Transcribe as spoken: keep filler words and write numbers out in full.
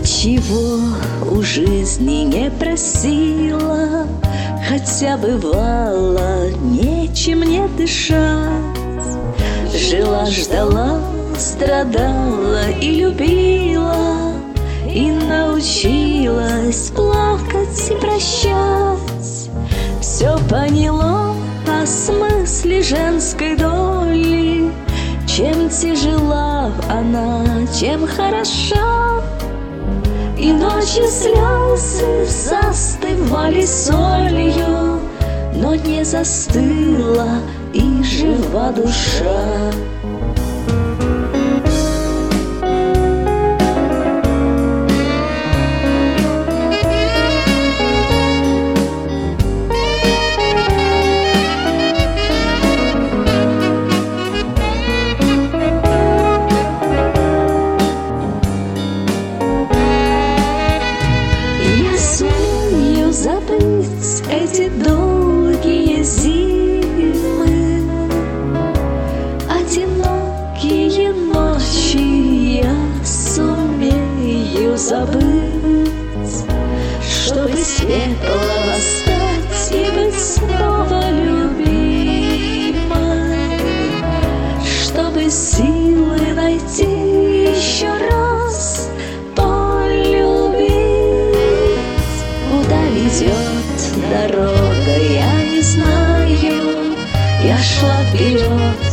ничего у жизни не просила, хотя бывало нечем не дышать. Жила, ждала, страдала и любила, и научилась плакать и прощать. Все поняла о смысле женской доли, чем тяжела она, чем хороша. И ночью слезы застывали солью, но не застыла и жива душа. Забыть эти долгие зимы, одинокие ночи я сумею забыть, чтобы светло восстать и быть снова любимой, чтобы силы найти еще раз полюбить. Куда ведет дорога, я не знаю. Я шла вперед,